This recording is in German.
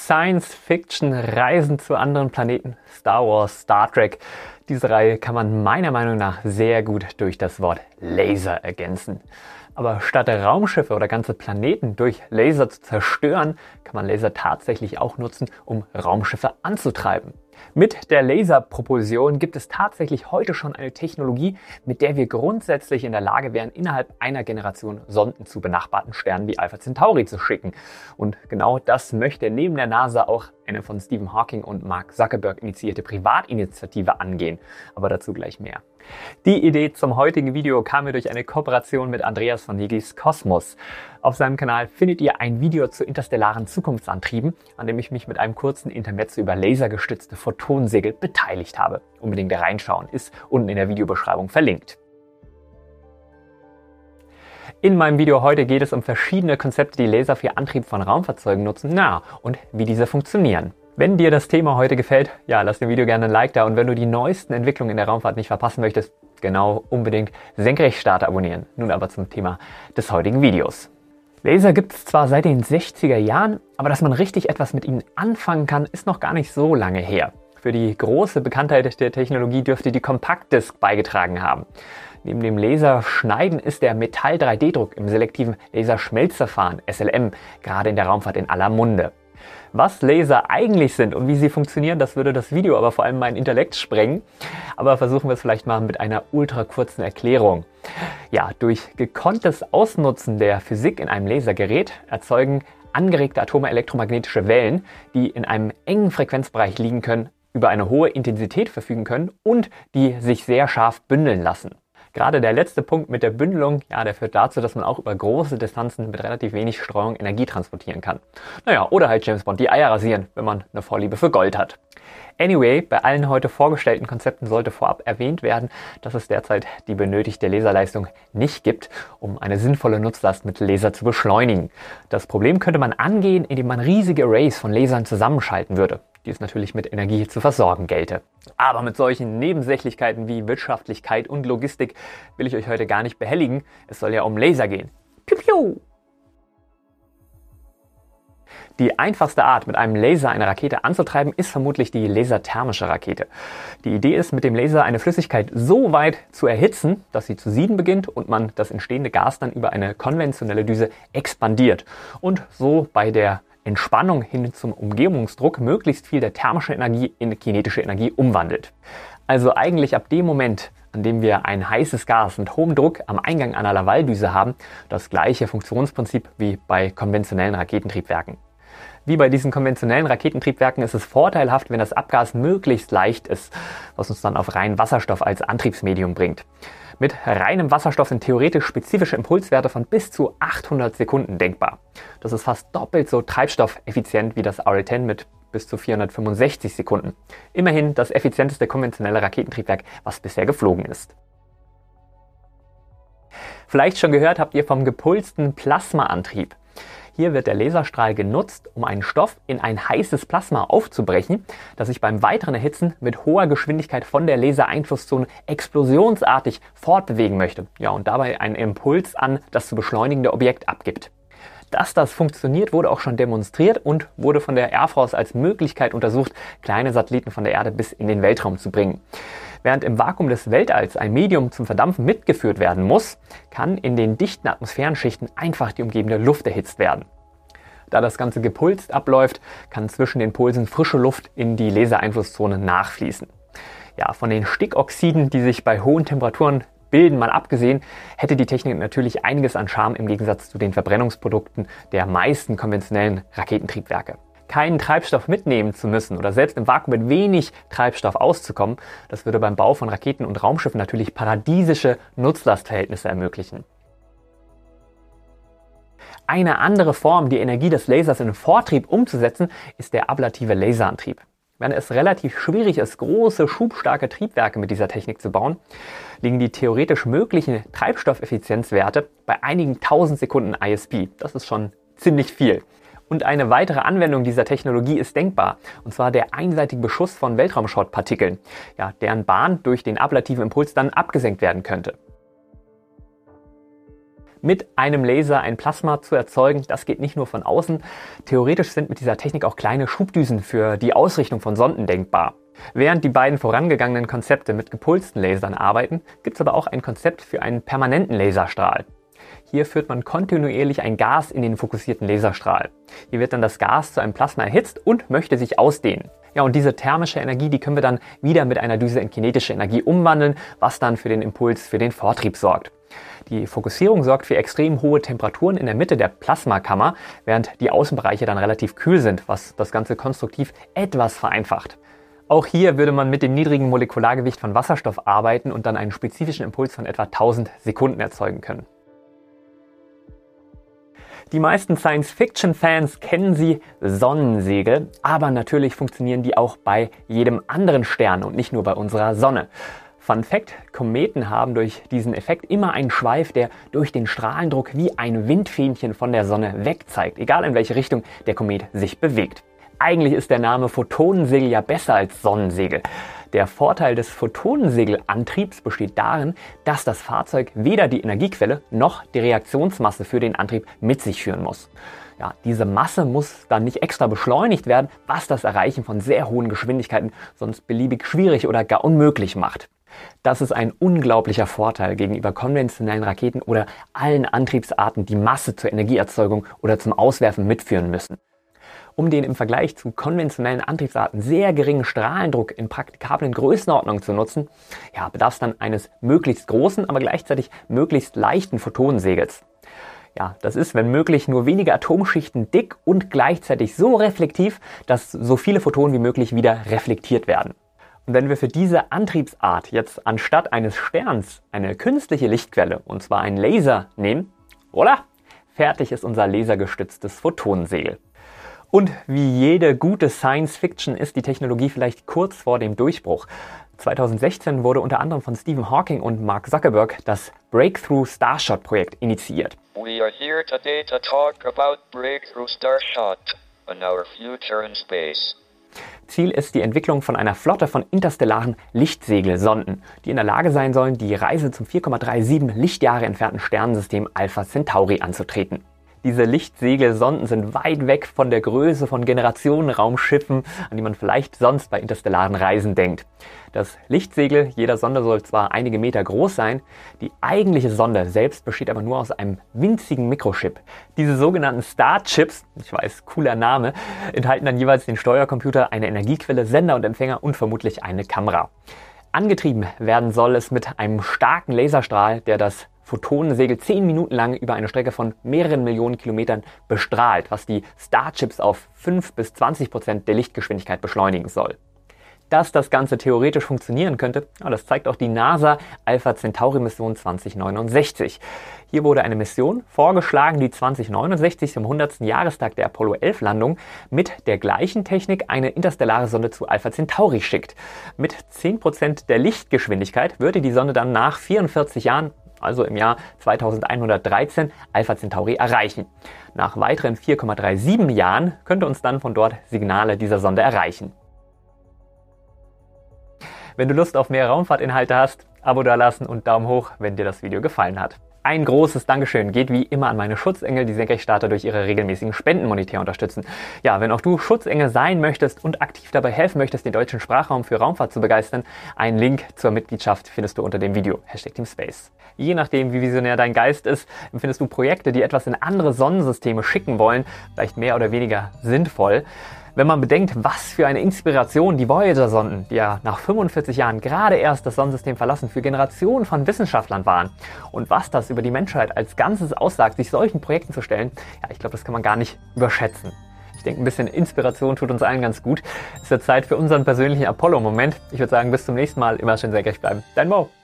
Science Fiction, Reisen zu anderen Planeten, Star Wars, Star Trek. Diese Reihe kann man meiner Meinung nach sehr gut durch das Wort Laser ergänzen. Aber statt Raumschiffe oder ganze Planeten durch Laser zu zerstören, kann man Laser tatsächlich auch nutzen, um Raumschiffe anzutreiben. Mit der Laserpropulsion gibt es tatsächlich heute schon eine Technologie, mit der wir grundsätzlich in der Lage wären, innerhalb einer Generation Sonden zu benachbarten Sternen wie Alpha Centauri zu schicken. Und genau das möchte neben der NASA auch eine von Stephen Hawking und Mark Zuckerberg initiierte Privatinitiative angehen. Aber dazu gleich mehr. Die Idee zum heutigen Video kam mir durch eine Kooperation mit Andreas von Nigis Kosmos. Auf seinem Kanal findet ihr ein Video zu interstellaren Zukunftsantrieben, an dem ich mich mit einem kurzen Intermezzo über lasergestützte Photonensegel beteiligt habe. Unbedingt reinschauen, ist unten in der Videobeschreibung verlinkt. In meinem Video heute geht es um verschiedene Konzepte, die Laser für Antrieb von Raumfahrzeugen nutzen, und wie diese funktionieren. Wenn dir das Thema heute gefällt, lass dem Video gerne ein Like da, und wenn du die neuesten Entwicklungen in der Raumfahrt nicht verpassen möchtest, unbedingt Senkrechtstarter abonnieren. Nun aber zum Thema des heutigen Videos. Laser gibt es zwar seit den 60er Jahren, aber dass man richtig etwas mit ihnen anfangen kann, ist noch gar nicht so lange her. Für die große Bekanntheit der Technologie dürfte die Compact-Disc beigetragen haben. Neben dem Laserschneiden ist der Metall-3D-Druck im selektiven Laserschmelzverfahren SLM gerade in der Raumfahrt in aller Munde. Was Laser eigentlich sind und wie sie funktionieren, das würde das Video aber vor allem meinen Intellekt sprengen. Aber versuchen wir es vielleicht mal mit einer ultra kurzen Erklärung. Durch gekonntes Ausnutzen der Physik in einem Lasergerät erzeugen angeregte Atome elektromagnetische Wellen, die in einem engen Frequenzbereich liegen können, über eine hohe Intensität verfügen können und die sich sehr scharf bündeln lassen. Gerade der letzte Punkt mit der Bündelung, der führt dazu, dass man auch über große Distanzen mit relativ wenig Streuung Energie transportieren kann. Oder halt James Bond die Eier rasieren, wenn man eine Vorliebe für Gold hat. Anyway, bei allen heute vorgestellten Konzepten sollte vorab erwähnt werden, dass es derzeit die benötigte Laserleistung nicht gibt, um eine sinnvolle Nutzlast mit Laser zu beschleunigen. Das Problem könnte man angehen, indem man riesige Arrays von Lasern zusammenschalten würde, die es natürlich mit Energie zu versorgen gelte. Aber mit solchen Nebensächlichkeiten wie Wirtschaftlichkeit und Logistik will ich euch heute gar nicht behelligen. Es soll ja um Laser gehen. Piu piu! Die einfachste Art, mit einem Laser eine Rakete anzutreiben, ist vermutlich die laserthermische Rakete. Die Idee ist, mit dem Laser eine Flüssigkeit so weit zu erhitzen, dass sie zu sieden beginnt und man das entstehende Gas dann über eine konventionelle Düse expandiert und so bei der Entspannung hin zum Umgebungsdruck möglichst viel der thermischen Energie in kinetische Energie umwandelt. Also eigentlich ab dem Moment, an dem wir ein heißes Gas mit hohem Druck am Eingang einer Lavaldüse haben, das gleiche Funktionsprinzip wie bei konventionellen Raketentriebwerken. Wie bei diesen konventionellen Raketentriebwerken ist es vorteilhaft, wenn das Abgas möglichst leicht ist, was uns dann auf reinen Wasserstoff als Antriebsmedium bringt. Mit reinem Wasserstoff sind theoretisch spezifische Impulswerte von bis zu 800 Sekunden denkbar. Das ist fast doppelt so treibstoffeffizient wie das RL-10 mit bis zu 465 Sekunden. Immerhin das effizienteste konventionelle Raketentriebwerk, was bisher geflogen ist. Vielleicht schon gehört habt ihr vom gepulsten Plasmaantrieb. Hier wird der Laserstrahl genutzt, um einen Stoff in ein heißes Plasma aufzubrechen, das sich beim weiteren Erhitzen mit hoher Geschwindigkeit von der Lasereinflusszone explosionsartig fortbewegen möchte. Und dabei einen Impuls an das zu beschleunigende Objekt abgibt. Dass das funktioniert, wurde auch schon demonstriert und wurde von der Air Force als Möglichkeit untersucht, kleine Satelliten von der Erde bis in den Weltraum zu bringen. Während im Vakuum des Weltalls ein Medium zum Verdampfen mitgeführt werden muss, kann in den dichten Atmosphärenschichten einfach die umgebende Luft erhitzt werden. Da das Ganze gepulst abläuft, kann zwischen den Pulsen frische Luft in die Lasereinflusszone nachfließen. Von den Stickoxiden, die sich bei hohen Temperaturen bilden, mal abgesehen, hätte die Technik natürlich einiges an Charme im Gegensatz zu den Verbrennungsprodukten der meisten konventionellen Raketentriebwerke. Keinen Treibstoff mitnehmen zu müssen oder selbst im Vakuum mit wenig Treibstoff auszukommen, das würde beim Bau von Raketen und Raumschiffen natürlich paradiesische Nutzlastverhältnisse ermöglichen. Eine andere Form, die Energie des Lasers in den Vortrieb umzusetzen, ist der ablative Laserantrieb. Während es relativ schwierig ist, große, schubstarke Triebwerke mit dieser Technik zu bauen, liegen die theoretisch möglichen Treibstoffeffizienzwerte bei einigen 1000 Sekunden ISP. Das ist schon ziemlich viel. Und eine weitere Anwendung dieser Technologie ist denkbar, und zwar der einseitige Beschuss von Weltraumschrottpartikeln, deren Bahn durch den ablativen Impuls dann abgesenkt werden könnte. mit einem Laser ein Plasma zu erzeugen. Das geht nicht nur von außen. Theoretisch sind mit dieser Technik auch kleine Schubdüsen für die Ausrichtung von Sonden denkbar. Während die beiden vorangegangenen Konzepte mit gepulsten Lasern arbeiten, gibt es aber auch ein Konzept für einen permanenten Laserstrahl. Hier führt man kontinuierlich ein Gas in den fokussierten Laserstrahl. Hier wird dann das Gas zu einem Plasma erhitzt und möchte sich ausdehnen. Ja, und diese thermische Energie, die können wir dann wieder mit einer Düse in kinetische Energie umwandeln, was dann für den Impuls, für den Vortrieb sorgt. Die Fokussierung sorgt für extrem hohe Temperaturen in der Mitte der Plasmakammer, während die Außenbereiche dann relativ kühl sind, was das Ganze konstruktiv etwas vereinfacht. Auch hier würde man mit dem niedrigen Molekulargewicht von Wasserstoff arbeiten und dann einen spezifischen Impuls von etwa 1000 Sekunden erzeugen können. Die meisten Science-Fiction-Fans kennen sie, Sonnensegel, aber natürlich funktionieren die auch bei jedem anderen Stern und nicht nur bei unserer Sonne. Fun Fact: Kometen haben durch diesen Effekt immer einen Schweif, der durch den Strahlendruck wie ein Windfähnchen von der Sonne wegzeigt, egal in welche Richtung der Komet sich bewegt. Eigentlich ist der Name Photonensegel ja besser als Sonnensegel. Der Vorteil des Photonensegelantriebs besteht darin, dass das Fahrzeug weder die Energiequelle noch die Reaktionsmasse für den Antrieb mit sich führen muss. Ja, diese Masse muss dann nicht extra beschleunigt werden, was das Erreichen von sehr hohen Geschwindigkeiten sonst beliebig schwierig oder gar unmöglich macht. Das ist ein unglaublicher Vorteil gegenüber konventionellen Raketen oder allen Antriebsarten, die Masse zur Energieerzeugung oder zum Auswerfen mitführen müssen. Um den im Vergleich zu konventionellen Antriebsarten sehr geringen Strahlendruck in praktikablen Größenordnungen zu nutzen, ja, bedarf es dann eines möglichst großen, aber gleichzeitig möglichst leichten Photonensegels. Ja, das ist, wenn möglich, nur wenige Atomschichten dick und gleichzeitig so reflektiv, dass so viele Photonen wie möglich wieder reflektiert werden. Und wenn wir für diese Antriebsart jetzt anstatt eines Sterns eine künstliche Lichtquelle, und zwar einen Laser, nehmen, voilà, fertig ist unser lasergestütztes Photonensegel. Und wie jede gute Science-Fiction ist die Technologie vielleicht kurz vor dem Durchbruch. 2016 wurde unter anderem von Stephen Hawking und Mark Zuckerberg das Breakthrough Starshot Projekt initiiert. We are here today to talk about Breakthrough Starshot and our future in space. Ziel ist die Entwicklung von einer Flotte von interstellaren Lichtsegelsonden, die in der Lage sein sollen, die Reise zum 4,37 Lichtjahre entfernten Sternensystem Alpha Centauri anzutreten. Diese Lichtsegelsonden sind weit weg von der Größe von Generationen Raumschiffen, an die man vielleicht sonst bei interstellaren Reisen denkt. Das Lichtsegel jeder Sonde soll zwar einige Meter groß sein, die eigentliche Sonde selbst besteht aber nur aus einem winzigen Mikrochip. Diese sogenannten Starchips, ich weiß, cooler Name, enthalten dann jeweils den Steuercomputer, eine Energiequelle, Sender und Empfänger und vermutlich eine Kamera. Angetrieben werden soll es mit einem starken Laserstrahl, der das Photonensegel 10 Minuten lang über eine Strecke von mehreren Millionen Kilometern bestrahlt, was die Starchips auf 5 bis 20% der Lichtgeschwindigkeit beschleunigen soll. Dass das Ganze theoretisch funktionieren könnte, das zeigt auch die NASA Alpha Centauri Mission 2069. Hier wurde eine Mission vorgeschlagen, die 2069 zum 100. Jahrestag der Apollo 11 Landung mit der gleichen Technik eine interstellare Sonde zu Alpha Centauri schickt. Mit 10% der Lichtgeschwindigkeit würde die Sonde dann nach 44 Jahren, also im Jahr 2113, Alpha Centauri erreichen. Nach weiteren 4,37 Jahren könnte uns dann von dort Signale dieser Sonde erreichen. Wenn du Lust auf mehr Raumfahrtinhalte hast, Abo dalassen und Daumen hoch, wenn dir das Video gefallen hat. Ein großes Dankeschön geht wie immer an meine Schutzengel, die Senkrechtstarter durch ihre regelmäßigen Spenden monetär unterstützen. Ja, wenn auch du Schutzengel sein möchtest und aktiv dabei helfen möchtest, den deutschen Sprachraum für Raumfahrt zu begeistern, einen Link zur Mitgliedschaft findest du unter dem Video. #TeamSpace. Je nachdem, wie visionär dein Geist ist, empfindest du Projekte, die etwas in andere Sonnensysteme schicken wollen, vielleicht mehr oder weniger sinnvoll. Wenn man bedenkt, was für eine Inspiration die Voyager-Sonden, die ja nach 45 Jahren gerade erst das Sonnensystem verlassen, für Generationen von Wissenschaftlern waren und was das über die Menschheit als Ganzes aussagt, sich solchen Projekten zu stellen, ja, ich glaube, das kann man gar nicht überschätzen. Ich denke, ein bisschen Inspiration tut uns allen ganz gut. Es wird Zeit für unseren persönlichen Apollo-Moment. Ich würde sagen, bis zum nächsten Mal. Immer schön senkrecht bleiben. Dein Mo.